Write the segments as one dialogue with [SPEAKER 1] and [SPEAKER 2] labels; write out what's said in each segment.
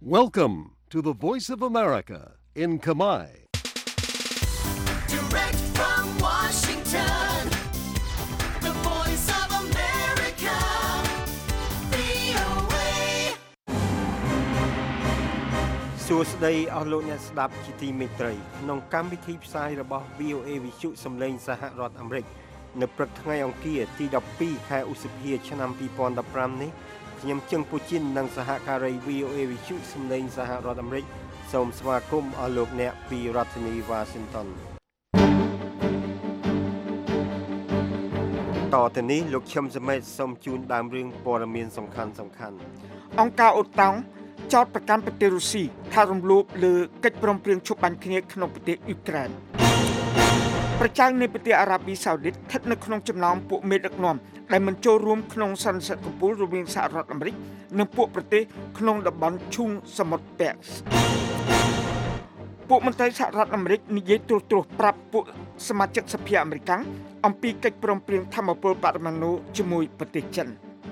[SPEAKER 1] Welcome to the Voice of America in Khmer.
[SPEAKER 2] Direct from Washington, the Voice of America, VOA.
[SPEAKER 3] សួស្តីអស់លោកអ្នកស្ដាប់ជាទីមេត្រីក្នុងកម្មវិធីផ្សាយរបស់ VOA វិទ្យុសំឡេងសហរដ្ឋអាមេរិកនៅព្រឹកថ្ងៃអង្គារទី12ខែឧសភាឆ្នាំ2015នេះខ្ញុំជឹងពូជីននិងសហការី VOA វិទ្យុសំឡេងសហរដ្ឋអាមេរិកសូមស្វាគមន៍អស់លោកអ្នកពីរដ្ឋធានី Washington តទៅនេះលោកឈឹមសមេតសូមជូនដើមរឿងព័ត៌មានសំខាន់
[SPEAKER 4] អង្គការអូតាំងចោទប្រកាន់ប្រទេសរុស្ស៊ីថារំលោភលើកិច្ចព្រមព្រៀងឈប់បាញ់គ្នាក្នុងប្រទេសអ៊ុយក្រែនប្រជាជននៃប្រទេសអារ៉ាប៊ីសាអូឌីតស្ថិតនៅក្នុងចំណោមពួកមេដឹកនាំដែលមិនចូលរួមក្នុងសន្និសីទកំពូលរវាងសហរដ្ឋអាមេរិកនិងពួកប្រទេសក្នុងតំបន់ឈូងសមុទ្រប៉ែកសពួកមន្ត្រីសហរដ្ឋអាមេរិកនិយាយត្រួសប្រាប់ពួកសមាជិកសភាអាមេរិកអំពីកិច្ចព្រមព្រៀងថាមពលបរមាណុជាមួយប្រទេសចិន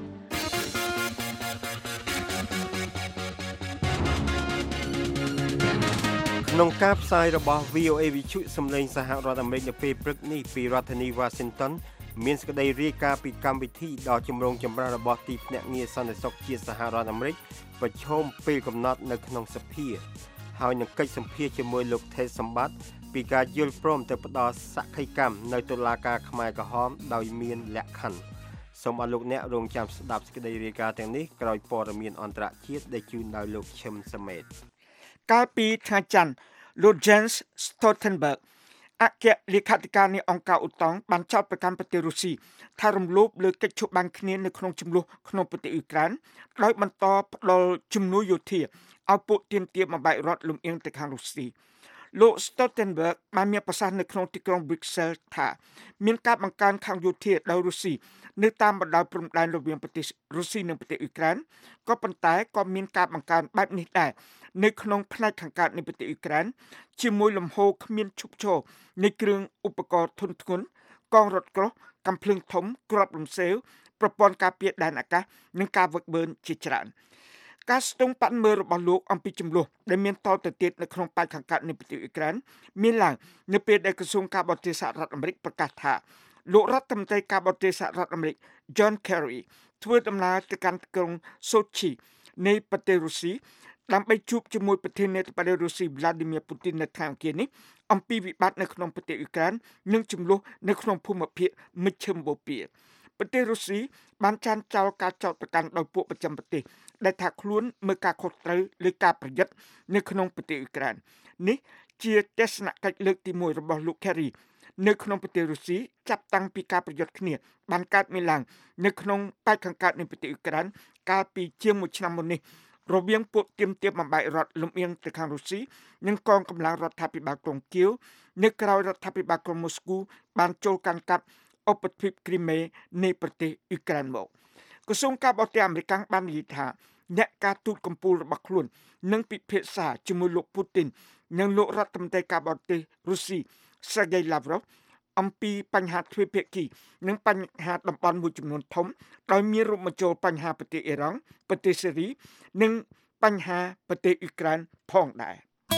[SPEAKER 3] ក្នុងការផ្សាយរបស់ VOA វិទ្យុសំឡេងសហរដ្ឋអាមេរិកនៅពេលព្រឹកនេះពីរដ្ឋធានី Washington មានសេចក្តីរាយការណ៍ពីកម្មវិធីដ៏ចម្រូងចម្រាសរបស់ទីភ្នាក់ងារសន្តិសុខជាតិសហរដ្ឋអាមេរិកប្រឈមពេលកំណត់នៅក្នុងសភាហើយនឹងកិច្ចសម្ភាសជាមួយលោកថេសសម្បត្តិពីការយល់ព្រមទៅផ្ដល់សក្ខីកម្មនៅតុលាការខ្មែរក្រហមដោយមានលក្ខខណ្ឌសូមអរលោកអ្នករងចាំស្ដាប់សេចក្តីរាយការណ៍ទាំងនេះក្រោយព័ត៌មានអន្តរជាតិដែលជូនដោយលោកឈឹមសមេត
[SPEAKER 4] កាលពីថ្ងៃច័ន្ទលោក Jens Stoltenberg អគ្គលេខាធិការនៃអង្គការអូតាំងបានចោទប្រកាន់ប្រទេសរុស្ស៊ីថារំលោភលើកិច្ចឈប់បាញ់គ្នានៅក្នុងជម្លោះក្នុងប្រទេសអ៊ុយក្រែនដោយបន្តផ្ដល់ជំនួយយោធាឲ្យពួកទាមទារបំបែករដ្ឋលំអៀងទៅខាងរុស្ស៊ីលោក Stoltenberg បានមានប្រសាសន៍នៅក្នុងទីក្រុង Brussels ថាមានការបង្កើនខាងយោធាដោយរុស្ស៊ីនៅតាមបណ្ដោយព្រំដែនរវាងប្រទេសរុស្ស៊ីនិងប្រទេសអ៊ុយក្រែនក៏ប៉ុន្តែក៏មានការបង្កើនបែបនេះដែរនៅក្នុងផ្នែកខាងកើតនៃប្រទេសអ៊ុយក្រែនជាមួយលំហូរគ្មានឈប់ឈរនៃគ្រឿងឧបករណ៍ធុនធ្ងន់កងរថក្រោះកាំភ្លើងធំគ្រាប់រំសេវប្រព័ន្ធការពារដែនអាកាសនិងការវឹកវើជាច្រើនការស្ទង់ប៉ាន់មើលរបស់លោកអំពីចំនួនដែលមានតទៅទៀតនៅក្នុងប៉ែកខាងកើតនៃប្រទេសអ៊ុយក្រែនមានឡើងនៅពេលដែលក្រសួងការបរទេសសហរដ្ឋអាមេរិកប្រកាសថាលោករដ្ឋមន្ត្រីការបរទេសសហរដ្ឋអាមេរិក John Kerry ធ្វើដំណើរទៅកាន់ក្រុង Sochi នៃប្រទេសរុស្ស៊ីដើម្បីជួបជាមួយប្រធានាធិបតីរុស្ស៊ី Vladimir Putin នៅថ្ងៃអង្គារនេះអំពីវិបត្តិនៅក្នុងប្រទេសអ៊ុយក្រែននិងចំនួននៅក្នុងភូមិភាគមជ្ឈិមបូព៌ាប្រទេសរុស្ស៊ីបានចាត់ចោលការចោទប្រកាន់ដោយពួកប្រចាំប្រទេសដែលថាខ្លួនមើលការខុសត្រូវលើការប្រយុទ្ធនៅក្នុងប្រទេសអ៊ុយក្រែននេះជាទស្សនកិច្ចលើកទី1របស់លោក Kerry នៅក្នុងប្រទេសរុស្ស៊ីចាប់តាំងពីការប្រយុទ្ធគ្នាបានកើតមានឡើងនៅក្នុងប៉ែកខាងកើតនៃប្រទេសអ៊ុយក្រែនកាលពីជាង1ឆ្នាំមុននេះរវាងពួកទាមទារបំបែករដ្ឋលំអៀងទៅខាងរុស្ស៊ីនិងកងកម្លាំងរដ្ឋាភិបាលក្រុងគៀវនៅក្រៅរដ្ឋាភិបាលក្រុងមូស្គូបានចូលកាន់កាប់ឧបទ្វីបគ្រីមេនៃប្រទេសអ៊ុយក្រែនមកក្រសួងការបរទេសអាមេរិកបាននិយាយថាអ្នកការទូតកំពូលរបស់ខ្លួននឹងពិភាក្សាជាមួយលោកពូទីននិងលោករដ្ឋមន្ត្រីការបរទេសរុស្ស៊ី Sergei Lavrov អំពីបញ្ហាទ្វេភាគីនិងបញ្ហាតំបន់មួយចំនួនធំដោយមានរួមបញ្ចូលបញ្ហាប្រទេសអ៊ីរ៉ង់ប្រទេសសេរីនិងបញ្ហាប្រទេសអ៊ុយក្រែនផងដែរ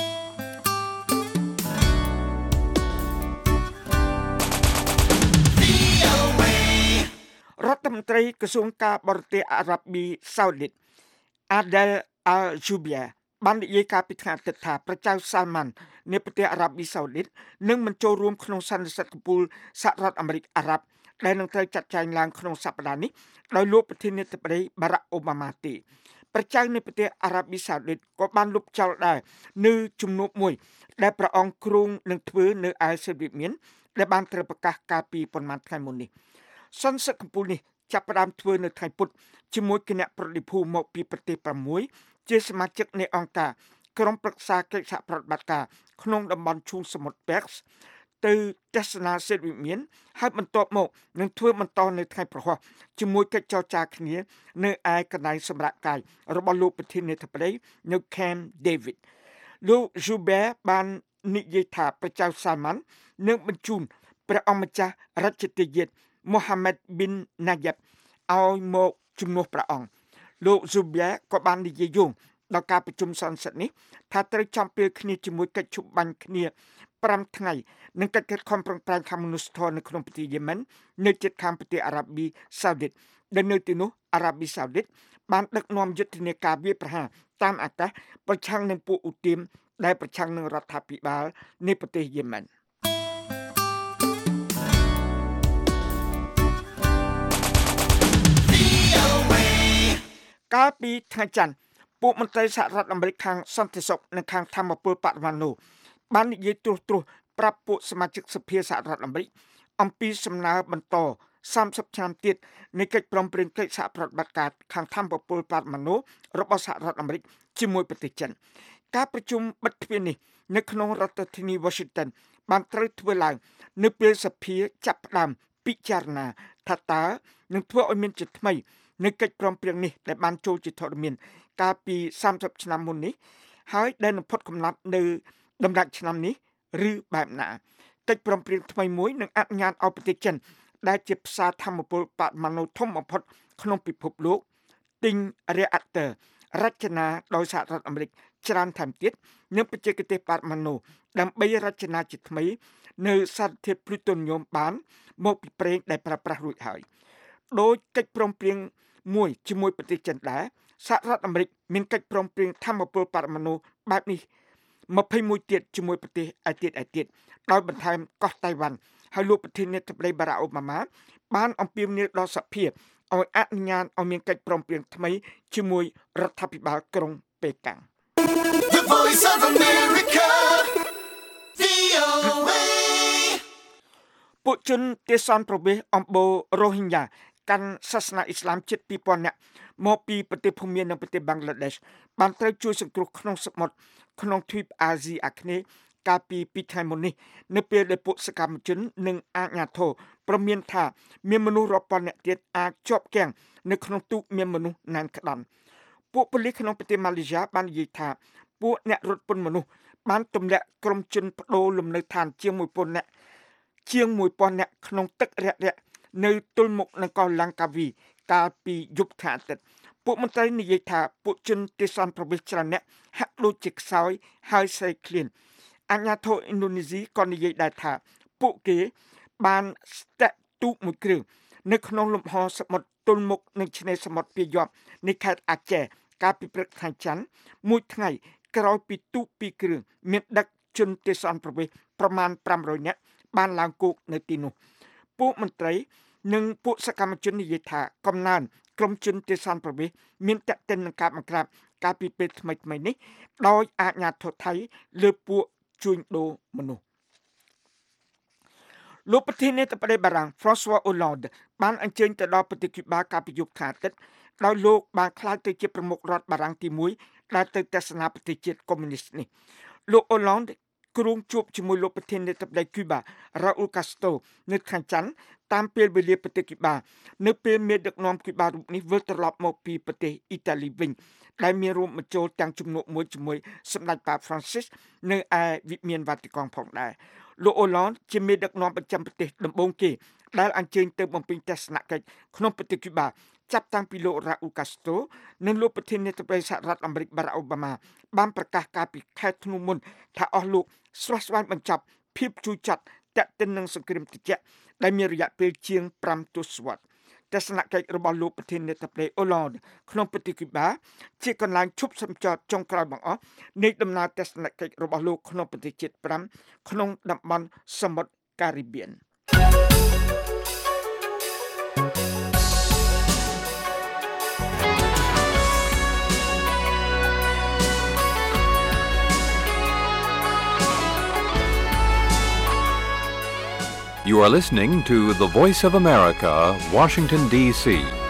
[SPEAKER 4] រដ្ឋមន្ត្រីក្រសួងការបរទេសអារ៉ាប៊ីសាអូឌីត Adel Al-Jubeir បាននិយាយកាលពីថ្ងៃអាទិត្យថាព្រះចៅសាល់ម៉ាន់នៃប្រទេសអារ៉ាប៊ីសាអូឌីតនឹងមិនចូលរួមក្នុងសន្និសីទកំពូលសហរដ្ឋអាមេរិកអារ៉ាប់ដែលនឹងត្រូវចាត់ចែងឡើងក្នុងសប្តាហ៍នេះដោយលោកប្រធានាធិបតី Barack Obama ទេព្រះចៅនៃប្រទេសអារ៉ាប៊ីសាអូឌីតក៏បានលុបចោលដែរនៅជំនួបមួយដែលព្រះអង្គគ្រោងនឹងធ្វើនៅឯសេតវិមានដែលបានត្រូវប្រកាសកាលពីប្រមាណថ្ងៃមុននេះសន្និសីទកំពូលនេះចាប់ផ្ដើមធ្វើនៅថ្ងៃពុធជាមួយគណៈប្រតិភូមកពីប្រទេស6ជាសមាជិកនៃអង្គការក្រុមប្រឹក្សាកិច្ចសហប្រតិបត្តិការក្នុងតំបន់ឈូងសមុទ្រប៉ែកសទៅទស្សនាសេតវិមានហើយបន្ទាប់មកនឹងធ្វើបន្តនៅថ្ងៃប្រហ័សជាមួយកិច្ចចរចាគ្នានៅឯកន្លែងសម្រាប់កាយរបស់លោកប្រធានាធិបតីនៅ Camp David លោក Jubeir បាននិយាយថាព្រះចៅសាល់ម៉ាន់នឹងបញ្ជូនព្រះអង្គម្ចាស់រាជទាយាទ Mohammed bin Nayef ឲ្យមកជំនួសព្រះអង្គលោក Jubeir ក៏បាននិយាយយោងដល់ការប្រជុំសន្និសីទនេះថាត្រូវចំពេលគ្នាជាមួយកិច្ចឈប់បាញ់គ្នា5ថ្ងៃនិងកិច្ចខិតខំប្រឹងប្រែងខាងមនុស្សធម៌នៅក្នុងប្រទេសយេម៉ិននៅជិតខាងប្រទេសអារ៉ាប៊ីសាអូឌីតដែលនៅទីនោះអារ៉ាប៊ីសាអូឌីតបានដឹកនាំយុទ្ធនាការវាយប្រហារតាមអាកាសប្រឆាំងនឹងពួកអ៊ូទីមដែលប្រឆាំងនឹងរដ្ឋាភិបាលនៃប្រទេសយេម៉ិនកាលពីថ្ងៃច័ន្ទពួកមន្ត្រីសហរដ្ឋអាមេរិកខាងសន្តិសុខនិងខាងធម្មពលបរិមាណូបាននិយាយត្រួសប្រាប់ពួកសមាជិកសភាសហរដ្ឋអាមេរិកអំពីសំណើបន្ត30ឆ្នាំទៀតនៃកិច្ចព្រមព្រៀងកិច្ចសហប្រតិបត្តិការខាងធម្មពលបរិមាណូរបស់សហរដ្ឋអាមេរិកជាមួយប្រទេសចិនការប្រជុំបិទទ្វារនេះនៅក្នុងរដ្ឋធានី Washington បានត្រូវធ្វើឡើងនៅពេលសភាចាប់ផ្ដើមពិចារណាថាតើនឹងធ្វើឲ្យមានជាថ្មីនៅកិច្ចព្រមព្រៀងនេះដែលបានចូលជាធរមានកាលពី30ឆ្នាំមុននេះហើយដែលនឹងផុតកំណត់នៅដំណាច់ឆ្នាំនេះឬបែបណាកិច្ចព្រមព្រៀងថ្មីមួយនឹងអនុញ្ញាតឲ្យប្រទេសចិនដែលជាផ្សារធម្មពលបរិមាណូធំបំផុតក្នុងពិភពលោកទិញរៀអាក់ទ័ររចនាដោយសហរដ្ឋអាមេរិកច្រើនថែមទៀតនិងបច្ចេកទេសបរិមាណូដើម្បីរចនាជាថ្មីនៅសារធាតុភ្លូតូនីយមបានមកពីប្រេងដែលប្រើប្រាស់រួចហើយដោយកិច្ចព្រមព្រៀងមួយជាមួយប្រទេសចិនដែរសហរដ្ឋអាមេរិកមានកិច្ចព្រមព្រៀងធម្មពលបរិមាណូបែបនេះ21ទៀតជាមួយប្រទេសឯទៀតដោយបន្ថែមកោះតៃវ៉ាន់ហើយលោកប្រធានាធិបតីបារ៉ាក់អូបាម៉ាបានអំពាវនាវដល់សភាឲ្យអនុញ្ញាតឲ្យមានកិច្ចព្រមព្រៀងថ្មីជាមួយរដ្ឋាភិបាលក្រុងប៉េកាំង
[SPEAKER 2] The Voice of America, VOA.
[SPEAKER 4] ពួកជនទេសន្តប្រវេសអំបូររ៉ូហីញ៉ាកាន់សាសនាអ៊ីស្លាមជិត 2000 នាក់មកពីប្រទេសភូមានិងប្រទេសប៊ែងក្លាដេសបានត្រូវជួយសង្គ្រោះក្នុងសមុទ្រក្នុងទ្វីបអាស៊ីអាគ្នេយ៍កាលពី2ថ្ងៃមុននេះនៅពេលដែលពួកសកម្មជននិងអាជ្ញាធរព្រមានថាមានមនុស្សរាប់ពាន់នាក់ទៀតអាចជាប់គាំងនៅក្នុងទូកមានមនុស្សណានក្តន់ពួកប៉ូលីសក្នុងប្រទេសម៉ាឡេស៊ីបាននិយាយថាពួកអ្នករត់ពន្ធមនុស្សបានទម្លាក់ក្រុមជនបដូរលំនៅឋានជាង 1000 នាក់ក្នុងទឹករាក់ៗនៅទល់មុខនឹងកោះឡាំងកាវីកាលពីយប់ថ្ងៃអាទិត្យពួកមន្ត្រីនិយាយថាពួកជនទេសន្តប្រវេសច្រើនអ្នកហាក់ដូចជាខ្សោយហើយស្រេកឃ្លានអាជ្ញាធរឥណ្ឌូនេស៊ីក៏និយាយដែរថាពួកគេបានស្ទាក់ទូកមួយគ្រឿងនៅក្នុងលំហសមុទ្រទល់មុខនឹងឆ្នេរសមុទ្រពាយ័ព្យនៃខេត្តអាចេកាលពីព្រឹកថ្ងៃច័ន្ទមួយថ្ងៃក្រោយពីទូក2គ្រឿងមានដឹកជនទេសន្តប្រវេសប្រមាណ500នាក់បានឡើងគោកនៅទីនោះពួកមន្ត្រីនិងពួកសកម្មជននិយាយថាកំណើនក្រុមជនទេសន្តប្រវេសមានតេតិននឹងការបង្ក្រាបកាលពីពេលថ្មីៗនេះដោយអាជ្ញាធរថៃលើពួកជួញដូរមនុស្សលោកប្រធានាធិបតីបារាំង François Hollande បានអញ្ជើញទៅដល់ប្រទេសគូបាកាលពីយប់ថ្ងៃអាទិត្យដោយលោកបានក្លាយទៅជាប្រមុខរដ្ឋបារាំងទី1ដែលទៅទស្សនាប្រទេសជាតិកុម្មុយនីសនេះលោក Hollande គ្រងជួបជាមួយលោកប្រធានាធិបតីគូបា Raúl Castro នៅថ្ងៃច័ន្ទតាមពេលវេលាប្រទេសគូបានៅពេលមេដឹកនាំគូបារូបនេះវិលត្រឡប់មកពីប្រទេសអ៊ីតាលីវិញដែលមានរួមបញ្ចូលទាំងជំនួបមួយជាមួយសម្ដេចប៉ា Francis នៅឯវិមានវ៉ាទីកង់ផងដែរលោក Hollande ជាមេដឹកនាំប្រចាំប្រទេសដំបូងគេដែលអញ្ជើញទៅបំពេញទស្សនកិច្ចក្នុងប្រទេសគូបាចាប់តាំងពីលោក Raúl Castro និងលោកប្រធានាធិបតីសហរដ្ឋអាមេរិក Barack Obama បានប្រកាសកាលពីខែធ្នូមុនថាអស់លោកស្វះស្វែងបញ្ចប់ភាពជូរចត់ទាក់ទិននឹងសង្គ្រាមត្រជាក់ដែលមានរយៈពេលជាង5ទសវត្សរ៍ទស្សនកិច្ចរបស់លោកប្រធានាធិបតី Hollande ក្នុងប្រទេសគូបាជាកន្លែងឈប់សម្ចតចុងក្រោយបង្អស់នៃដំណើរទស្សនកិច្ចរបស់លោកក្នុងប្រទេសជាតិ5ក្នុងតំបន់សមុទ្រការីបៀន
[SPEAKER 5] You are listening to the Voice of America, Washington, D.C.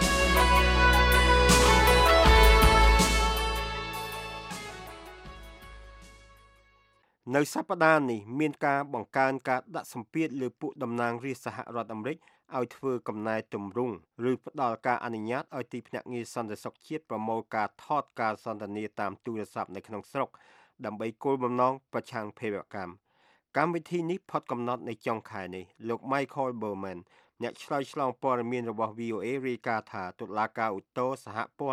[SPEAKER 3] នៅសប្តាហ៍នេះមានការបង្កើនការដាក់សម្ពាធលើពួកតំណាងរាស្ត្រសហរដ្ឋអាមេរិកឲ្យធ្វើកំណែទម្រង់ឬផ្ដល់ការអនុញ្ញាតឲ្យទីភ្នាក់ងារសន្តិសុខជាតិប្រមូលការថតការសន្ទនាតាមទូរស័ព្ទនៅក្នុងស្រុកដើម្បីគោលបំណងប្រឆាំងភេរវកម្មកម្មវិធីនេះផុតកំណត់នៅចុងខែនេះលោក Michael Berman អ្នកឆ្លើយឆ្លងព័ត៌មានរបស់ VOA រាយការណ៍ថាតុលាការឧទ្ធរសហព័ន្ធ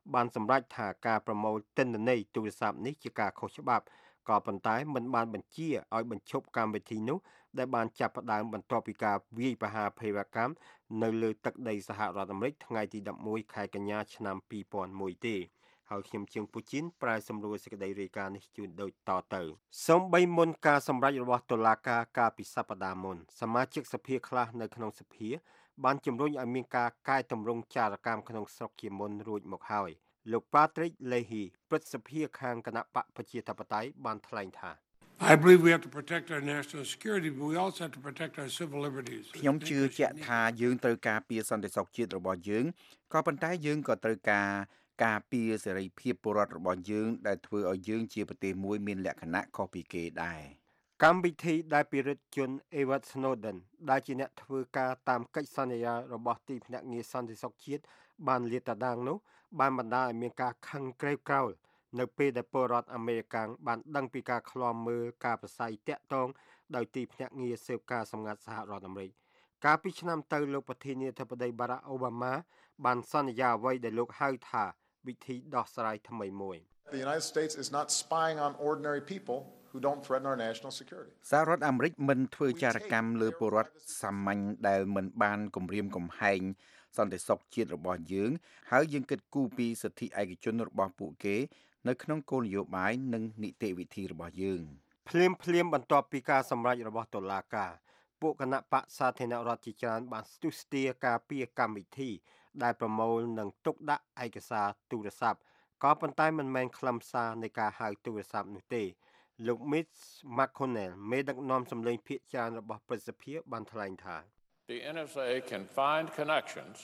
[SPEAKER 3] បានសម្រេចថាការប្រមូលទិន្នន័យទូរស័ព្ទនេះជាការខុសច្បាប់ក៏ប៉ុន្តែមិនបានបញ្ជាឲ្យបញ្ឈប់កម្មវិធីនោះដែលបានចាប់ផ្ដើមបន្ទាប់ពីការវាយប្រហារភេរវកម្មនៅលើទឹកដីសហរដ្ឋអាមេរិកថ្ងៃទី11ខែកញ្ញាឆ្នាំ2001ទេហើយខ្ញុំជាងពូជីនប្រាយសម្រួលសេចក្តីរាយការណ៍នេះជូនដូចតទៅសូម្បីមុនការសម្រេចរបស់តុលាការកាលពីសប្តាហ៍មុនសមាជិកសភាខ្លះនៅក្នុងសភាបានជំរុញឲ្យមានការកែតម្រង់ចារកម្មក្នុងស្រុកជាមុនរួចមកហើយលោក Patrick Leahy ព្រឹទ្ធសភាខាងគណៈបកប្រជាធិបតេយ្យបានថ្លែងថា
[SPEAKER 6] I believe we have to protect our national security, but we also have to protect our civil liberties.
[SPEAKER 7] ខ្ញុំជឿជាក់ថាយើងត្រូវការពារសន្តិសុខជាតិរបស់យើងក៏ប៉ុន្តែយើងក៏ត្រូវការពារសេរីភាពពលរដ្ឋរបស់យើងដែលធ្វើឲ្យយើងជាប្រទេសមួយមានលក្ខណៈខុសពីគេដែរកម្មវិធីដែលពិរិទ្ធជន Edward Snowden ដែលជាអ្នកធ្វើការតាមកិច្ចសន្យារបស់ទីភ្នាក់ងារសន្តិសុខជាតិបានលាតត្រដាងនោះបានបណ្ដាលឲ្យមានការខឹងក្រេវក្រោលនៅពេលដែលពលរដ្ឋអាមេរិកបានដឹងពីការឃ្លាំមើលការប្រស័យតាក់ទងដោយទីភ្នាក់ងារស៊ើបការសម្ងាត់សហរដ្ឋអាមេរិកកាលពីឆ្នាំទៅលោកប្រធានាធិបតី Barack Obama បានសន្យាអ្វីដែលលោកហៅថាវិធីដោះស្រាយថ្មីមួយ
[SPEAKER 8] The United States is not spying on ordinary people who don't threaten our national security.
[SPEAKER 7] សហរដ្ឋអាមេរិកមិនធ្វើចារកម្មលើពលរដ្ឋសាមញ្ញដែលមិនបានគំរាមកំហែងសន្តិសុខជាតិរបស់យើងហើយយើងគិតគូរពីសិទ្ធិឯកជនរបស់ពួកគេនៅក្នុងគោលនយោបាយនិងនីតិវិធីរបស់យើងភ្លាមបន្ទាប់ពីការសម្រេចរបស់តុលាការពួកគណៈបក្សសាធារណរដ្ឋជាច្រើនបានស្ទុះស្ទាការពារកម្មវិធីដែលប្រមូលនិងទុកដាក់ឯកសារទូរស័ព្ទក៏ប៉ុន្តែមិនមែនខ្លឹមសារនៃការហៅទូរស័ព្ទនោះទេលោក Mitch McConnell មេដឹកនាំសម្លេងភាគច្រើនរបស់ព្រឹទ្ធសភាបានថ្លែងថា
[SPEAKER 9] The NSA can find connections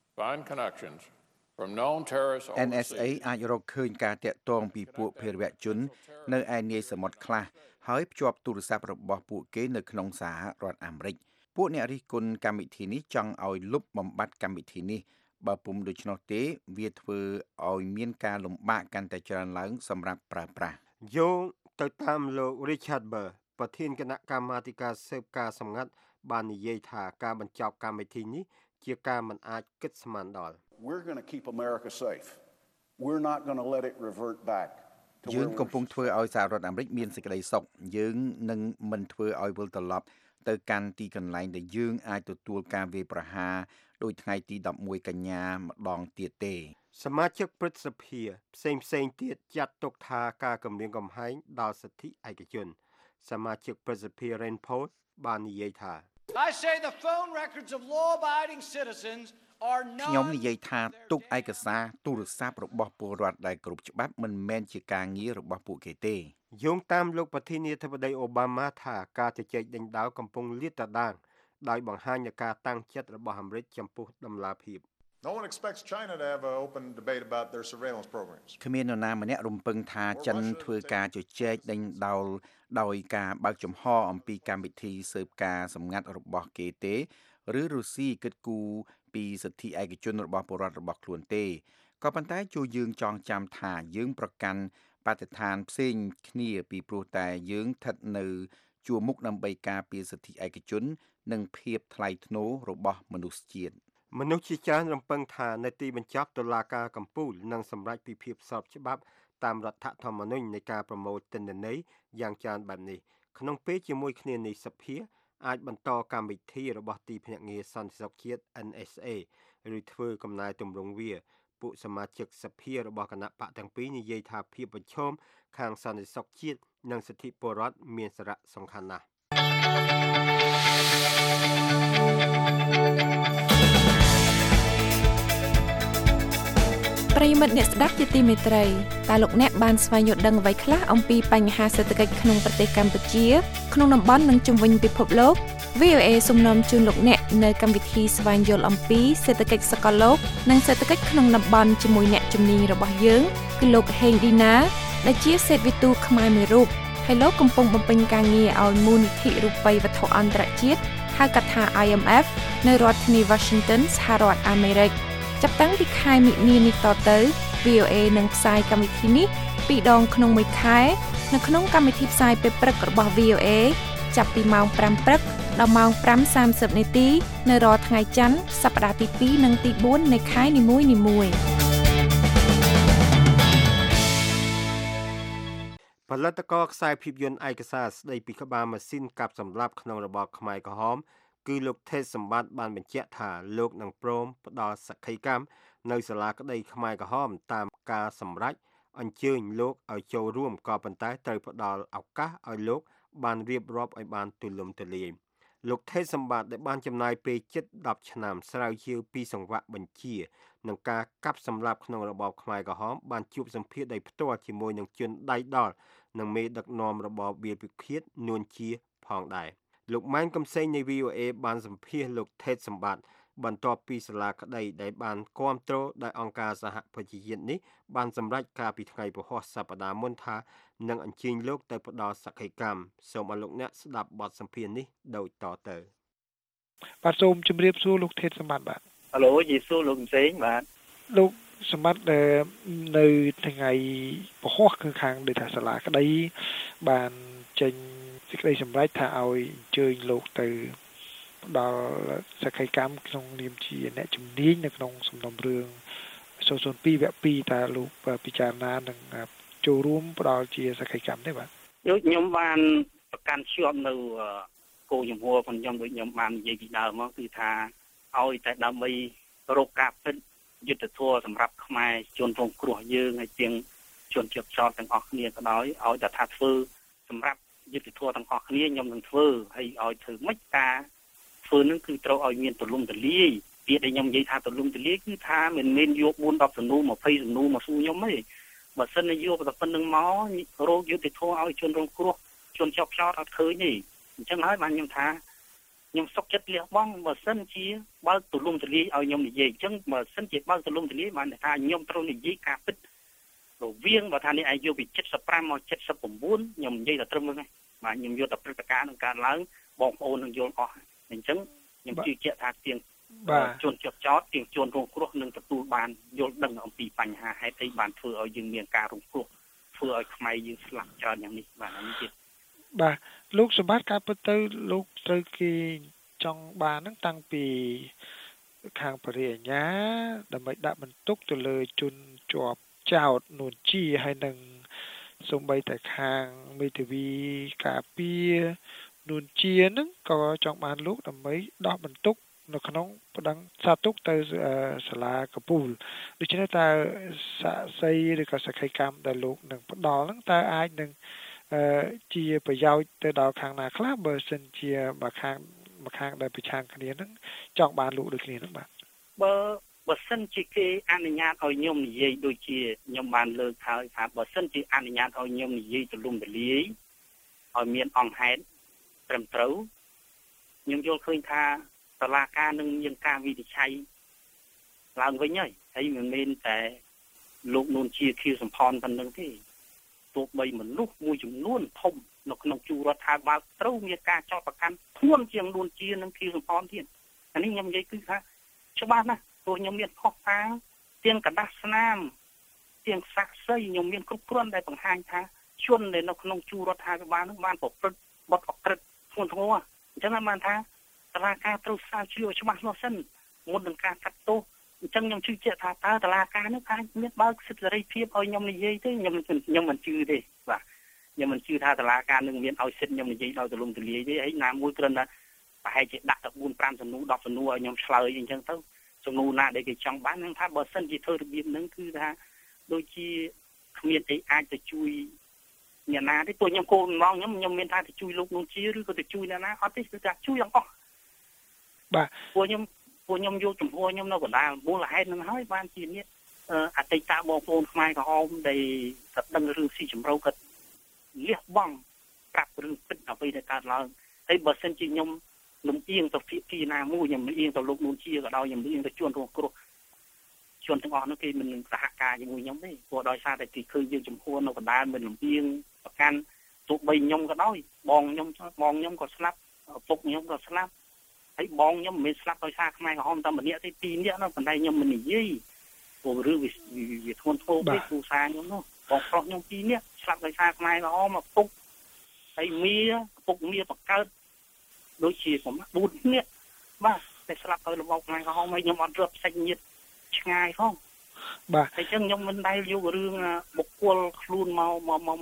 [SPEAKER 9] from known terrorists
[SPEAKER 7] NSA អាចរកឃើញការតាក់ទងពីពួកភេរវជននៅឯនាយសមុទ្រខ្លះហើយភ្ជាប់ទូរស័ព្ទរបស់ពួកគេនៅក្នុងសហរដ្ឋអាមេរិកពួកអ្នករិះគន់កម្មវិធីនេះចង់ឲ្យលុបបំបាត់កម្មវិធីនេះបើពុំដូច្នោះទេវាធ្វើឲ្យមានការលំបាកកាន់តែច្រើនឡើងសម្រាប់ប្រើប្រាស់យោងទៅតាមលោក Richard Burr ប្រធានគណៈកម្មាធិការស៊ើបការសម្ងាត់បាននិយាយថាការបញ្ចប់កម្មវិធីនេះជាការមិនអាចគិតស្មានដល់
[SPEAKER 10] We're going to keep America safe. We're not going to let it revert back.
[SPEAKER 7] យើងកំពុងធ្វើឲ្យសហរដ្ឋអាមេរិកមានសេចក្តីសុខយើងនឹងមិនធ្វើឲ្យវិលត្រឡប់ទៅកាន់ទីកន្លែងដែលយើងអាចទទួលការវាយប្រហារដោយថ្ងៃទី11កញ្ញាម្ដងទៀតទេសមាជិកព្រឹទ្ធសភាផ្សេងទៀតចាត់ទុកថាការគំរាមកំហែងដល់សិទ្ធិឯកជនសមាជិកព្រឹទ្ធសភា Rand Paul បាននិយាយថា
[SPEAKER 11] I say the phone records of law-abiding citizens are not
[SPEAKER 7] ខ្ញុំនិយាយថាទុកឯកសារទូរស័ព្ទរបស់ពលរដ្ឋដែលគ្រប់ច្បាប់មិនមែនជាការងាររបស់ពួកគេទេយោងតាមលោកប្រធានាធិបតីអូបាម៉ាថាការជជែកដេញដោលកំពុងលាតត្រដាងដោយបង្ហាញនូវការតាំងចិត្តរបស់អាមេរិកចំពោះដំណាភៀប
[SPEAKER 8] No one expects China to have an open debate about their surveillance programs.
[SPEAKER 7] គ្មាននរណាម្នាក់រំពឹងថាចិនធ្វើការជជែកដេញដោលដោយការបើកចំហអំពីកម្មវិធីស៊ើបការសម្ងាត់របស់គេទេឬរុស្ស៊ីគិតគូរពីសិទ្ធិឯកជនរបស់ពលរដ្ឋរបស់ខ្លួនទេក៏ប៉ុន្តែជួយយើងចងចាំថាយើងប្រកាន់បទដ្ឋានផ្សេងគ្នាពីព្រោះតែយើងស្ថិតនៅជួរមុខដើម្បីការពារសិទ្ធិឯកជននិងភាពថ្លៃថ្នូររបស់មនុស្សជាតិមនុស្សជាច្រើនរំពឹងថានៅទីបញ្ចប់តុលាការកំពូលនឹងសម្រេចពីភាពស្របច្បាប់តាមរដ្ឋធម្មនុញ្ញនៃការប្រមូលទិន្នន័យយ៉ាងច្រើនបែបនេះក្នុងពេលជាមួយគ្នានេះសភាអាចបន្តកម្មវិធីរបស់ទីភ្នាក់ងារសន្តិសុខជាតិ NSA ឬធ្វើកំណែទម្រង់វាពួកសមាជិកសភារបស់គណៈបកទាំងពីរនិយាយថាភាពប្រឈមខាងសន្តិសុខជាតិនិងសិទ្ធិពលរដ្ឋមានសារៈសំខាន់ណាស់
[SPEAKER 12] ប្រិយមិត្តអ្នកស្ដាប់ជាទីមេត្រីតើលោកអ្នកបានស្វែងយល់ដឹងអ្វីខ្លះអំពីបញ្ហាសេដ្ឋកិច្ចក្នុងប្រទេសកម្ពុជាក្នុងតំបន់និងជុំវិញពិភពលោក VOA សូមនាំជូនលោកអ្នកនៅកម្មវិធីស្វែងយល់អំពីសេដ្ឋកិច្ចសកលលោកនិងសេដ្ឋកិច្ចក្នុងតំបន់ជាមួយអ្នកជំនាញរបស់យើងគឺលោកហេងឌីណាដែលជាសេដ្ឋវិទូខ្មែរមួយរូបហើយលោកកំពុងបំពេញការងារឲ្យមូលនិធិរូបិយវត្ថុអន្តរជាតិហៅកាត់ថា IMF នៅរដ្ឋធានី Washington សហរដ្ឋអាមេរិកចាប់តាំងពីខែមិនិនានេះតទៅ VOA នឹងផ្សាយកម្មវិធីនេះ2ដងក្នុងមួយខែនៅក្នុងកម្មវិធីផ្សាយពេលព្រឹករបស់ VOA ចាប់ពីម៉ោង 5 ព្រឹកដល់ម៉ោង 5:30 នាទីនៅរាល់ថ្ងៃច័ន្ទសប្តាហ៍ទី2និងទី4នៃខែនីមួយៗ
[SPEAKER 3] ផលិតករខ្សែភាពយន្តឯកសារស្ដីពីក្បាលម៉ាស៊ីនកាប់សម្លាប់ក្នុងរបបខ្មែរក្រហមគឺលោកថេសសម្បត្តិបានបញ្ជាក់ថាលោកនឹងព្រមផ្ដល់សក្ខីកម្មនៅសាលាក្តីខ្មែរក្រហមតាមការសម្រេចអញ្ជើញលោកឲ្យចូលរួមក៏ប៉ុន្តែត្រូវផ្ដល់ឱកាសឲ្យលោកបានរៀបរាប់ឲ្យបានទូលំទូលាយលោកថេសសម្បត្តិដែលបានចំណាយពេលជិត10ឆ្នាំស្រាវជ្រាវពីសង្វាក់បញ្ជានឹងការកាប់សម្លាប់ក្នុងរបបខ្មែរក្រហមបានជួបសម្ភាសដោយផ្ទាល់ជាមួយនឹងជនដៃដល់និងមេដឹកនាំរបបវាលពិឃាតនួនជាផងដែរលោកម៉ែនកំសែងនៃ VOA បានសម្ភាសលោកថេសសម្បត្តិបន្ទាប់ពីសាលាក្តីដែលបានគាំទ្រដោយអង្គការសហប្រជាជាតិនេះបានសម្រេចការពីថ្ងៃពហុសប្តាហ៍មុនថានឹងអញ្ជើញលោកទៅផ្ដល់សក្ខីកម្មសូមឲ្យលោកអ្នកស្ដាប់បទសម្ភាសន៍នេះដូចតទៅ
[SPEAKER 13] បាទសូមជម្រាបសួរលោកថេសសម្បត្តិបាទ
[SPEAKER 14] ហៅឡូយេស៊ូលោកកំសែងបាទ
[SPEAKER 13] លោកសម្បត្តិនៅថ្ងៃពហុគឺខាងដូចថាសាលាក្តីបានចេញសេចក្តីសម្រេចថាឲ្យអញ្ជើញលោកទៅដល់សក្ខីកម្មក្នុងនាមជាអ្នកជំនាញនៅក្នុងសំណុំរឿង002វគ្គ2តើលោកពិចារណានឹងចូលរួមផ្ដល់ជាសក្ខីកម្មទេបាទ
[SPEAKER 14] ខ្ញុំបានប្រកាន់ជាប់នៅគោលជំហររបស់ខ្ញុំដូចខ្ញុំបាននិយាយពីដើមមកគឺថាឲ្យតែដើម្បីរកការពិតយុទ្ធធម៌សម្រាប់ខ្មែរជនរងគ្រោះយើងហើយទាំងជនជាប់ចោតទាំងអស់គ្នាក៏ដោយឲ្យតែថាធ្វើសម្រាប់យុទ្ធធម៌ទាំងអស់គ្នាខ្ញុំនឹងធ្វើហើយឲ្យធ្វើម៉េចការធ្វើនឹងគឺត្រូវឲ្យមានទូលំទូលាយពាក្យដែលខ្ញុំនិយាយថាទូលំទូលាយគឺថាមិនមែនយក4-10សំណួរ20សំណួរមកសួរខ្ញុំទេបើសិនជាយកតែប៉ុណ្្នឹងមករកយុទ្ធធម៌ឲ្យជនរងគ្រោះជនជាប់ចោតអត់ឃើញទេអញ្ចឹងហើយបានខ្ញុំថាខ្ញុំសុខចិត្តលះបង់បើសិនជាបើកទូលំទូលាយឲ្យខ្ញុំនិយាយអញ្ចឹងបើសិនជាបើកទូលំទូលាយបានថាខ្ញុំត្រូវនិយាយការពិតរវាងបើថានេះឯងយកពី75មក79ខ្ញុំនិយាយតែត្រឹមហ្នឹងបាទខ្ញុំយកតែព្រឹត្តិការណ៍នឹងកើតឡើងបងប្អូននឹងយល់អស់អញ្ចឹងខ្ញុំជឿជាក់ថាទាំងជនជាប់ចោតទាំងជនរងគ្រោះនឹងទទួលបានយល់ដឹងអំពីបញ្ហាហេតុអីបានធ្វើឲ្យយើងមានការរងគ្រោះធ្វើឲ្យខ្មែរយើងស្លាប់ច្រើនយ៉ាងនេះបាទនេះទៀត
[SPEAKER 13] បាទលោកសម្បត្តិការពិតទៅលោកត្រូវគេចង់បានហ្នឹងតាំងពីខាងបរិយាញ្ញាដើម្បីដាក់បន្ទុកទៅលើជនជាប់ចោតនួនជាហើយនឹងសូម្បីតែខាងមេធាវីការពារនួនជាហ្នឹងក៏ចង់បានលោកដើម្បីដោះបន្ទុកនៅក្នុងប្តឹងសាទុកទៅសាលាកពូលដូច្នេះតើសាក្សីឬក៏សក្ខីកម្មដែលលោកនឹងផ្ដល់ហ្នឹងតើអាចនឹងជាប្រយោជន៍ទៅដល់ខាងណាខ្លះបើសិនជាមកខាងដែលប្រឆាំងគ្នាហ្នឹងចង់បានលោកដូចគ្នាហ្នឹងបាទ
[SPEAKER 14] បើសិនជាគេអនុញ្ញាតឲ្យខ្ញុំនិយាយដូចជាខ្ញុំបានលើកហើយថាបើសិនជាអនុញ្ញាតឲ្យខ្ញុំនិយាយទូលំទូលាយឲ្យមានអង្គហេតុត្រឹមត្រូវខ្ញុំយល់ឃើញថាតុលាការនឹងមានការវិនិច្ឆ័យឡើងវិញហើយមិនមែនតែលោកនួនជាខៀវសំផនប៉ុណ្្នឹងទេទោះបីមនុស្សមួយចំនួនធំនៅក្នុងជួររដ្ឋាភិបាលត្រូវមានការចោទប្រកាន់ធ្ងន់ជាងនួនជានិងខៀវសំផនទៀតអានេះខ្ញុំនិយាយគឺថាច្បាស់ណាស់ព្រោះខ្ញុំមានខុសតាងទាំងកណ្ដាស់ស្នាមទាំងសាក្សីខ្ញុំមានគ្រប់គ្រាន់ដែលបង្ហាញថាជនដែលនៅក្នុងជួររដ្ឋាភិបាលនឹងបានប្រព្រឹត្តបទអក្រិតធ្ងន់ធ្ងរអញ្ចឹងបានថាតុលាការត្រូវស្រាវជ្រាវច្បាស់លាស់សិនមុននឹងការកាត់ទោសអញ្ចឹងខ្ញុំជឿជាក់ថាតើតុលាការនេះអាចមានបើកសិទ្ធិសេរីភាពឲ្យខ្ញុំនិយាយទេខ្ញុំមិនជឿទេបាទខ្ញុំមិនជឿថាតុលាការនឹងមានឲ្យសិទ្ធិខ្ញុំនិយាយដោយទូលំទូលាយទេហើយណាមួយគ្រាន់តែប្រហែលជាដាក់ទៅ4-5សំណួរ10សំណួរឲ្យខ្ញុំឆ្លើយអញ្ចឹងទៅសំណួរណាដែលគេចង់បាននឹងថាបើសិនជាធ្វើរបៀបហ្នឹងគឺថាដូចជាគ្មានអីអាចទៅជួយអ្នកណាទេព្រោះខ្ញុំគោលបំណងខ្ញុំមានថាទៅជួយលោកនួនជាឬក៏ទៅជួយអ្នកណាអត់ទេគឺថាជួយទាំងអស់
[SPEAKER 13] បាទ
[SPEAKER 14] ពួកខ្ញុំយកចំពោះខ្ញុំនៅកណ្ដាលមូលហេតុនឹងហើយបានជានេះអតីតបងប្អូនខ្មែរក្រហមដែលគាត់ដឹងរឿងស៊ីជម្រៅគាត់លះបង់ប្រាប់រឿងពិតអ្វីដែលកើតឡើងហើយបើសិនជាខ្ញុំលំអៀងទៅភាគីណាមួយខ្ញុំលំអៀងទៅលោកនួនជាក៏ដោយខ្ញុំលំអៀងទៅជនរងគ្រោះជនទាំងអស់នោះគេមិនសហការជាមួយខ្ញុំទេព្រោះដោយសារតែគេឃើញយើងចំពោះនៅកណ្ដាលមិនលំអៀងប្រកាន់ទោះបីខ្ញុំក៏ដោយបងខ្ញុំក៏ស្លាប់ពុកខ្ញុំក៏ស្លាប់ហើយបងខ្ញុំមិនមែនស្លាប់ដោយសារខ្មែរក្រហមតែម្នាក់ទេ2នាក់នោះប៉ុន្តែខ្ញុំមិននិយាយព្រោះរឿងវាធ្ងន់ធ្ងរពេកគ្រូសាខ្ញុំនោះបងប្រុសខ្ញុំ2នាក់ស្លាប់ដោយសារខ្មែរក្រហមពុកហើយពុកបង្កើតដូចជា4នាក់បាទតែស្លាប់ដោយរបបខ្មែរក្រហមហើយខ្ញុំអត់រត់ផ្សេងញាតឆ្ងាយផង
[SPEAKER 13] បាទ
[SPEAKER 14] អញ្ចឹងខ្ញុំមិនដែលយករឿងបុគ្គលខ្លួនមក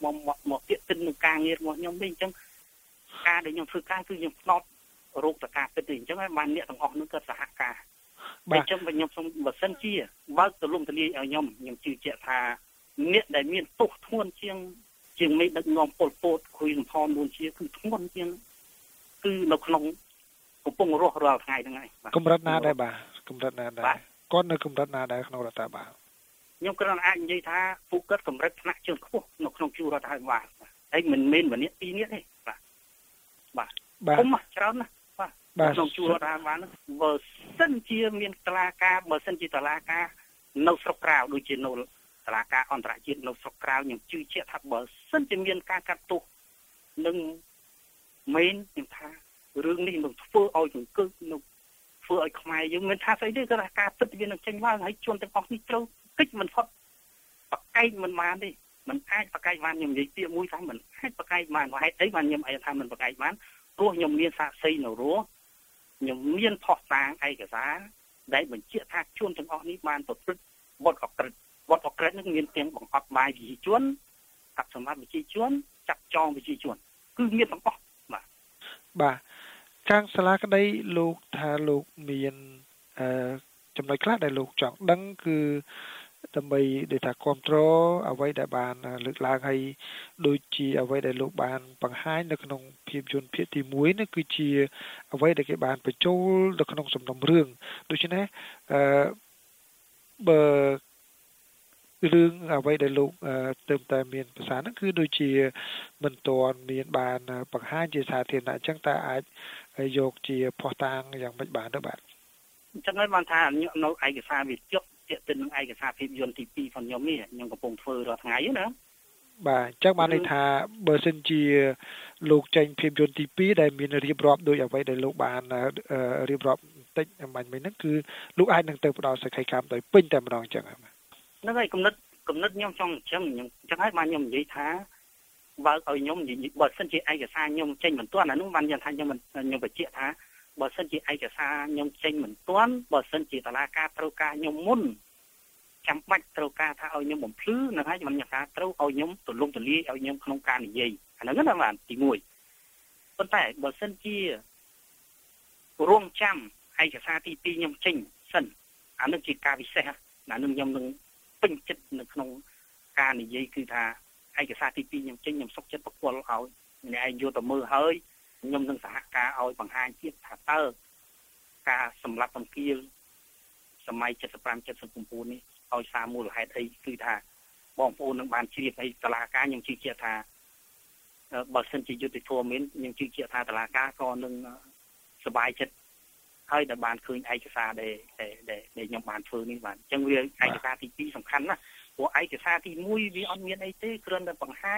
[SPEAKER 14] មកទៀតទិននឹងការងាររបស់ខ្ញុំវិញអញ្ចឹងការដែលខ្ញុំធ្វើការគឺខ្ញុំផ្ដោតរោគតការពិតទេអញ្ចឹងហើយបានអ្នកទាំងអស់នោះក៏សហការអញ្ចឹងខ្ញុំសូមបើសិនជាបើកទលំទលាយឲ្យខ្ញុំជឿជាក់ថាអ្នកដែលមានទោសធ្ងន់ជាងមេដឹកនាំពលពតខុយសំផននួនជាគឺធ្ងន់ជាងគឺនៅក្នុងកំពុងរស់រាល់ថ្ងៃហ្នឹងហើយ
[SPEAKER 13] កម្រិតណាដែរបាទកម្រិតណាដែរគាត់នៅកម្រិតណាដែរក្នុងរដ្ឋាភិបាល
[SPEAKER 14] ខ្ញុំគ្រាន់តែអាចនិយាយថាពួកគាត់កម្រិតថ្នាក់ជាន់ខ្ពស់នៅក្នុងជួររដ្ឋាភិបាលហើយមិនមែនម្នាក់ពីរនាក់ទេបាទខ្ញុំច្រើនណាស់បាទក្នុងជួររដ្ឋាភិបាលហ្នឹងបើសិនជាមានតឡាការបើសិនជាតឡាការនៅស្រុកក្រៅដូចជានៅតឡាការអន្តរជាតិនៅស្រុកក្រៅខ្ញុំជឿជាក់ថាបើសិនជាមានការកាត់ទោសនឹងមែនខ្ញុំថារឿងនេះនឹងធ្វើឲ្យចង្កឹះនឹងធ្វើឲ្យខ្មែរយើងមិនថាស្អីទេគឺថាការពិតវានឹងចេញឡើងហើយជួនទាំងអស់នេះត្រូវតិចមិនផុតបកែកមិនបានទេមិនអាចបកែកបានខ្ញុំនិយាយពាក្យមួយថាមិនអាចបកែកបានហេតុអីបានខ្ញុំថាមិនបកែកបានព្រោះខ្ញុំមានសាក្សីនៅរស់ខ្ញុំមានផុសតាងឯកសារដែលបញ្ជាក់ថាជួនទាំងអស់នេះបានប្រព្រឹត្តបទអក្រិតនឹងមានទាំងបង្កប់បាយវិជាជនកាប់សម្បត្តិវិជាជនចាត់ចងវិជាជនគឺមានទាំងអស់
[SPEAKER 13] បាទខាងសាលាក្តីលោកថាលោកមានចំណុចខ្លះដែលលោកចង់ដឹងគឺដើម្បីដែលថាគ្រប់គ្រងអ្វីដែលបានលើកឡើងហើយដូចជាអ្វីដែលលោកបានបង្ហាញនៅក្នុងភាពយន្តភាគទី1នេះគឺជាអ្វីដែលគេបានបញ្ចូលនៅក្នុងសំណុំរឿងដូច្នេះបើរឿងអ្វីដែលលោកទៅតែមានភាសាហ្នឹងគឺដូចជាមិនទាន់មានបានបង្ហាញជាសាធារណៈអញ្ចឹងតើអាចយកជាផុសតាងយ៉ាងម៉េចបានទៅបាទ
[SPEAKER 14] អញ្ចឹងហើយបានថានៅឯកសារវាជាប់ទាក់ទិននឹងឯកសារភាពយន្តទី2របស់ខ្ញុំនេះខ្ញុំកំពុងធ្វើរាល់ថ្ងៃណា
[SPEAKER 13] បាទអញ្ចឹងបានន័យថាបើសិនជាលោកចេញភាពយន្តទី2ដែលមានរៀបរាប់ដោយអ្វីដែលលោកបានរៀបរាប់បន្តិចអំបញ្ញមិញហ្នឹងគឺលោកអាចនឹងទៅផ្ដល់សក្ខីកម្មដោយពេញតែម្ដងអញ្ចឹង
[SPEAKER 14] ហ្នឹងហើយគំនិតខ្ញុំចង់អញ្ចឹងហើយបានខ្ញុំនិយាយថាបើឲ្យខ្ញុំបើសិនជាឯកសារខ្ញុំចេញមិនទាន់អានោះបានយ៉ាងថាខ្ញុំបញ្ជាក់ថាបើសិនជាឯកសារខ្ញុំចេញមិនទាន់បើសិនជាតឡាការត្រូវការខ្ញុំមុនចាំបាច់ត្រូវការថាឲ្យខ្ញុំបំភ្លឺនឹងហើយខ្ញុំថាត្រូវឲ្យខ្ញុំទលំទលាយឲ្យខ្ញុំក្នុងការនិយាយអាហ្នឹងណាបានទី1ប៉ុន្តែបើសិនជារងចាំឯកសារទី2ខ្ញុំចេញសិនអានោះជាការពិសេសណានឹងខ្ញុំនឹងពេញចិត្តនៅក្នុងការនិយាយគឺថាឯកសារទី2ខ្ញុំចេញខ្ញុំសុខចិត្តប្រគល់ឲ្យអ្នកឯងយកទៅមើលហើយខ្ញុំនឹងសហការឲ្យបង្ហាញទៀតថាតើការសម្លាប់បង្គាលសម័យ75 79នេះឲ្យសារមូលហេតុអីគឺថាបងប្អូននឹងបានជ្រាបឲ្យតឡាការខ្ញុំជឿជាក់ថាបើសិនជាយុត្តិធម៌មែនខ្ញុំជឿជាក់ថាតឡាការក៏នឹងសប្បាយចិត្តហើយដែលបានឃើញឯកសារដែលខ្ញុំបានធ្វើនេះបាទអញ្ចឹងវាឯកសារទី2សំខាន់ណាស់ព្រោះឯកសារទី1វាអត់មានអីទេគ្រាន់តែបង្ហាញ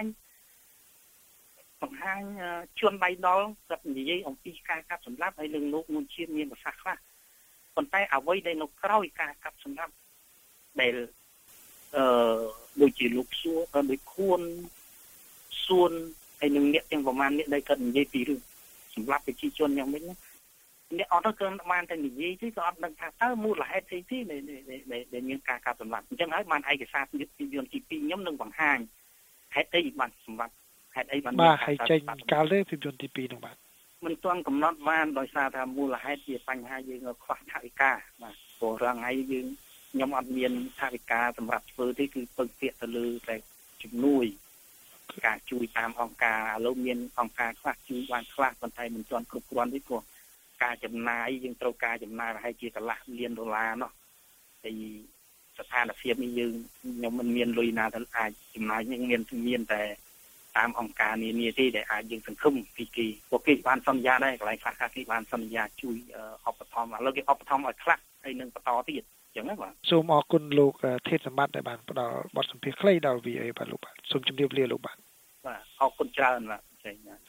[SPEAKER 14] ជួនដៃដល់គាត់និយាយអំពីការកាប់សម្លាប់ហើយនឹងលោកនួនជាមានប្រសាសន៍ខ្លះប៉ុន្តែអ្វីដែលនៅក្រោយការកាប់សម្លាប់ដែលដូចជាលោកសួរដូចខួនសួនហើយនឹងអ្នកទាំងប្រមាណអ្នកដែលគាត់និយាយពីរឿងសម្លាប់ប្រជាជនយ៉ាងម៉េចណាអ្នកអត់ទៅគ្រាន់តែបានតែនិយាយទេក៏អត់ដឹងថាតើមូលហេតុអីទេដែលមានការកាប់សម្លាប់អញ្ចឹងហើយបានឯកសារពីយន្តទី2ខ្ញុំនឹងបង្ហាញហេតុអីបានសម្លាប់ហេតុអីបាន
[SPEAKER 13] បាទហើយចេញកាលទេភាពយន្តទី2នោះបាទ
[SPEAKER 14] មិនទាន់កំណត់បានដោយសារថាមូលហេតុជាបញ្ហាយើងខ្វះថវិកាបាទព្រោះរាល់ថ្ងៃយើងខ្ញុំអត់មានថវិកាសម្រាប់ធ្វើទេគឺពឹងពាក់ទៅលើតែជំនួយការជួយតាមអង្គការឥឡូវមានអង្គការខ្លះជួយបានខ្លះប៉ុន្តែមិនទាន់គ្រប់គ្រាន់ទេព្រោះការចំណាយយើងត្រូវការចំណាយប្រហែលជាកន្លះលានដុល្លារនោះហើយស្ថានភាពនេះយើងខ្ញុំមិនមានលុយណាទៅអាចចំណាយនេះមានតែតាមអង្គការនានាទេដែលអាចយើងសង្ឃឹមពីគេពួកគេបានសន្យាដែរកន្លែងខ្លះគេបានសន្យាជួយឧបត្ថម្ភឥឡូវគេឧបត្ថម្ភឲ្យខ្លះហើយនឹងបន្តទៀតអញ្ចឹងណាបាទ
[SPEAKER 13] សូមអរគុណលោកថេតសម្បត្តិដែលបានផ្ដល់បទសម្ភាសន៍ខ្លីដល់ VA បាទលោកបាទសូមជម្រាបលាលោកបាទ
[SPEAKER 14] បាទអរគុណច្រើនបាទចេញណា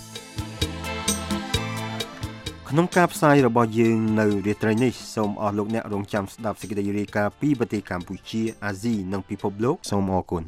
[SPEAKER 3] ក្នុងការផ្សាយរបស់យើងនៅរាត្រីនេះសូមអរលោកអ្នករងចាំស្ដាប់សេចក្តីរាយការណ៍ពីប្រទេសកម្ពុជាអាស៊ីនិងពិភពលោកសូមអរគុណ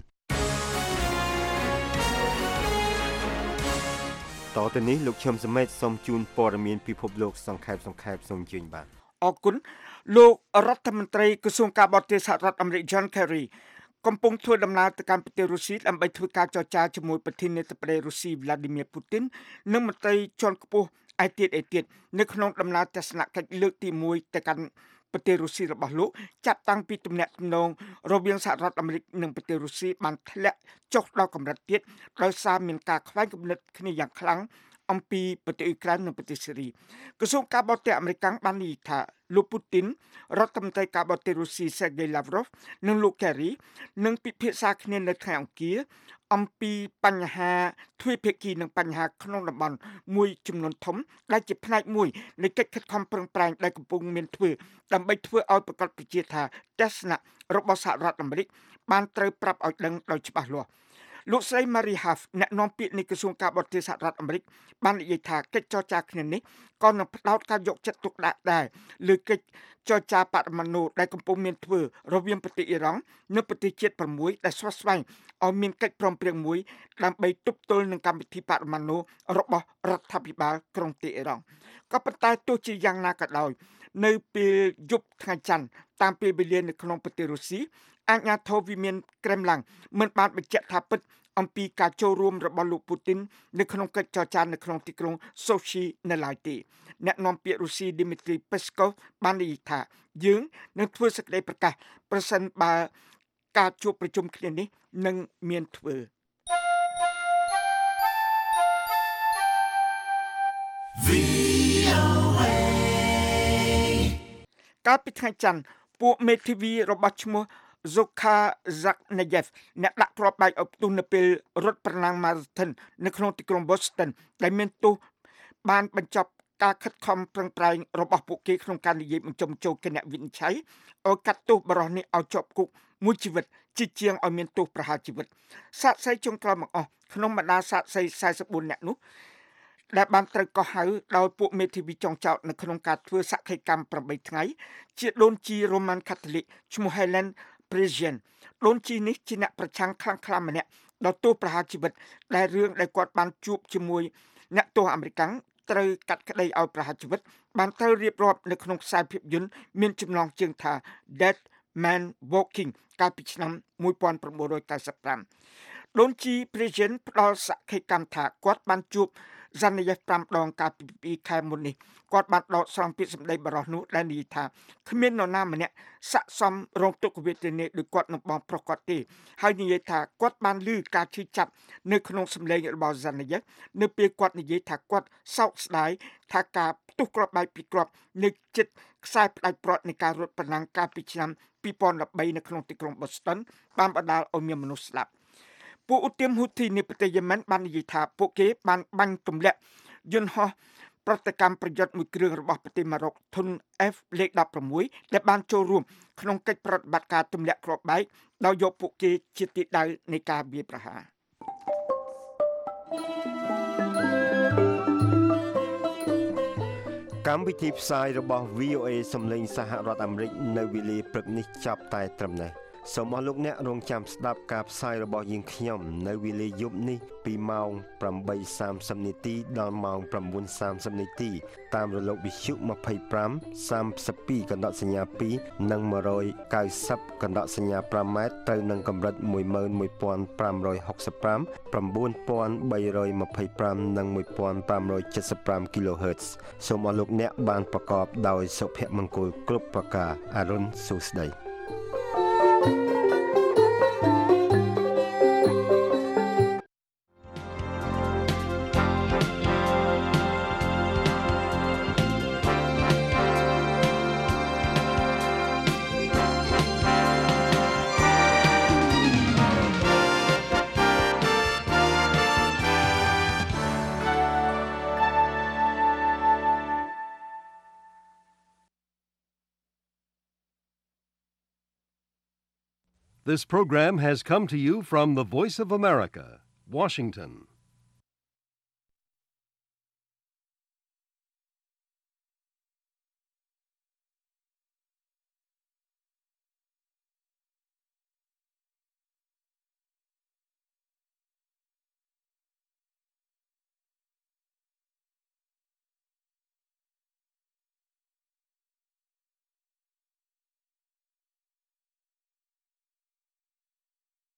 [SPEAKER 3] តទៅនេះលោកឈឹមសមេតសូមជូនព័ត៌មានពិភពលោកសង្ខេបសូមជើញបាទ
[SPEAKER 4] អរគុណលោករដ្ឋមន្ត្រីក្រសួងការបរទេសសហរដ្ឋអាមេរិក John Kerry កំពុងធ្វើដំណើរទៅកាន់ប្រទេសរុស្ស៊ីដើម្បីធ្វើការចរចាជាមួយប្រធានាធិបតីរុស្ស៊ី Vladimir Putin និងមន្ត្រីជាន់ខ្ពស់ឯទៀតនៅក្នុងដំណើរទស្សនកិច្ចលើកទី1ទៅកាន់ប្រទេសរុស្ស៊ីរបស់លោកចាប់តាំងពីទំនាក់ទំនងរវាងសហរដ្ឋអាមេរិកនិងប្រទេសរុស្ស៊ីបានធ្លាក់ចុះដល់កម្រិតទៀតដោយសារមានការខ្វែងគំនិតគ្នាយ៉ាងខ្លាំងអំពីប្រទេសអ៊ុយក្រែននិងប្រទេសស៊េរីក្រសួងការបរទេសអាមេរិកបាននិយាយថាលោកពូទីនរដ្ឋមន្ត្រីការបរទេសរុស្ស៊ី Sergei Lavrov និងលោក Kerry នឹងពិភាក្សាគ្នានៅថ្ងៃអង្គារអំពីបញ្ហាទ្វេភាគីនិងបញ្ហាក្នុងតំបន់មួយចំនួនធំដែលជាផ្នែកមួយនៃកិច្ចខិតខំប្រឹងប្រែងដែលកំពុងមានធ្វើដើម្បីធ្វើឲ្យប្រកាសប្រជាថាទស្សនៈរបស់សហរដ្ឋអាមេរិកបានត្រូវប្រាប់ឲ្យដឹងដោយច្បាស់លាស់លោកស្រី Mary Harf អ្នកនាំពាក្យនៃក្រសួងការបរទេសសហរដ្ឋអាមេរិកបាននិយាយថាកិច្ចចរចាគ្នានេះក៏នឹងផ្ដោតការយកចិត្តទុកដាក់ដែរលើកិច្ចចរចាបរិមាណូដែលកំពុងមានធ្វើរវាងប្រទេសអ៊ីរ៉ង់និងប្រទេសជាតិ6ដែលស្វាស្វែងឲ្យមានកិច្ចព្រមព្រៀងមួយដើម្បីទប់ទល់នឹងកម្មវិធីបរិមាណូរបស់រដ្ឋាភិបាលក្រុងទីអ៊ីរ៉ង់ក៏ប៉ុន្តែទោះជាយ៉ាងណាក៏ដោយនៅពេលយប់ថ្ងៃច័ន្ទតាមពេលវេលានៅក្នុងប្រទេសរុស្ស៊ីអាជ្ញាធរវិមានក្រែមឡាំងមិនបានបញ្ជាក់ថាពិតអំពីការចូលរួមរបស់លោកពូទីននៅក្នុងកិច្ចចរចានៅក្នុងទីក្រុងសូឈីនៅឡើយទេអ្នកនាំពាក្យរុស្ស៊ី Dmitry Peskov បាននិយាយថាយើងនឹងធ្វើសេចក្តីប្រកាសប្រសិនបើការជួបប្រជុំគ្នានេះនឹងមានធ្វើកាលពីថ្ងៃច័ន្ទពួកមេធាវីរបស់ឈ្មោះZokha Zaknayev អ្នកដាក់គ្រាប់បែកឲ្យផ្ទុះនៅពេលរត់ប្រណាំង Marathon នៅក្នុងទីក្រុង Boston ដែលមានទោសបានបញ្ចប់ការខិតខំប្រឹងប្រែងរបស់ពួកគេក្នុងការនិយាយបញ្ចុំចូលគណៈវិនិច្ឆ័យឲ្យកាត់ទោសបរិសុទ្ធនេះឲ្យជាប់គុកមួយជីវិតជាជាងឲ្យមានទោសប្រហារជីវិតសាក្សីចុងក្រោយបង្អស់ក្នុងបរ្ដាសាក្សី44នាក់នោះដែលបានត្រូវកោះហៅដោយពួកមេធាវីចុងចោតនៅក្នុងការធ្វើសក្ខីកម្ម8ថ្ងៃជាដូនជី Roman Catholic ឈ្មោះ Helen Prejean ដូនជីនេះជាអ្នកប្រឆាំងខ្លាំងក្លាម្នាក់ដល់ទោសប្រហារជីវិតដែលរឿងដែលគាត់បានជួបជាមួយអ្នកទោសអាមេរិកត្រូវកាត់ក្តីឲ្យប្រហារជីវិតបានត្រូវរៀបរាប់នៅក្នុងខ្សែភាពយន្តមានចំណងជើងថា Dead Man Walking កាលពីឆ្នាំ1995ដូនជី Prejean ផ្ដល់សក្ខីកម្មថាគាត់បានជួបZanayev 5ដងកាលពីខែមុននេះគាត់បានដកស្រង់ពាក្យសម្ដីបរិសុទ្ធនោះដែលនិយាយថាគ្មាននរណាម្នាក់ស័ក្តិសមរងទុក្ខវេទនាដោយគាត់នឹងបងប្រុសគាត់ទេហើយនិយាយថាគាត់បានឮការឈឺចាប់នៅក្នុងសម្លេងរបស់ Zanayev នៅពេលគាត់និយាយថាគាត់សោកស្ដាយថាការផ្ទុះគ្រាប់បែកពីគ្រាប់នៅជិតខ្សែផ្ដាច់ព្រាត់នៃការរត់ប្រណាំងកាលពីឆ្នាំ2013នៅក្នុងទីក្រុង Boston បានបណ្ដាលឲ្យមានមនុស្សស្លាប់ពួកឧទាមហ៊ូធីនៃប្រទេសយេម៉ែនបាននិយាយថាពួកគេបានបាញ់ទម្លាក់យន្តហោះប្រតិកម្មប្រយុទ្ធមួយគ្រឿងរបស់ប្រទេសម៉ារ៉ុកធុន F លេខ16ដែលបានចូលរួមក្នុងកិច្ចប្រតិបត្តិការទម្លាក់គ្រាប់បែកដោយយកពួកគេជាទីដៅនៃការវាយប្រហារ
[SPEAKER 3] កម្មវិធីផ្សាយរបស់ VOA សំឡេងសហរដ្ឋអាមេរិកនៅវេលាព្រឹកនេះចាប់តែត្រឹមនេះសូមអរលោកអ្នករងចាំស្ដាប់ការផ្សាយរបស់យើងខ្ញុំនៅវេលាយប់នេះពីម៉ោង 8:30 នាទីដល់ម៉ោង 9:30 នាទីតាមរលកវិទ្យុ25 32 កណ្ដកសញ្ញា2និង 190 កណ្ដកសញ្ញា5ម៉ែត្រត្រូវនឹងកម្រិត 11565 9325 និង 1575 kHz សូមអរលោកអ្នកបានប្រកបដោយសុភមង្គលគ្រប់ប្រការអរុនសុស្ដី
[SPEAKER 1] This program has come to you from the Voice of America, Washington.